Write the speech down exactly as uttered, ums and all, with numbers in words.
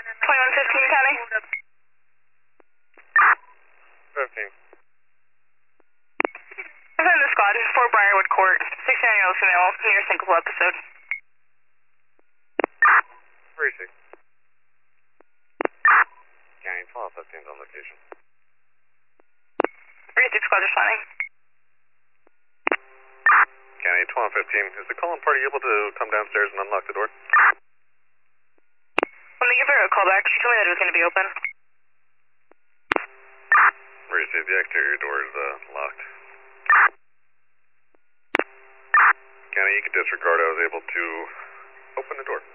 twenty-one fifteen, County. fifteen. Within the squad, Fort Briarwood Court, sixty-nine-year-old female, near syncopal episode. three six. County twelve fifteen on location. three six squad responding. County twelve fifteen, is the call-in party able to come downstairs and unlock the door? When they give her a call back, she told me that it was going to be open. Received, the exterior door is uh, locked. County, you can disregard I was able to open the door.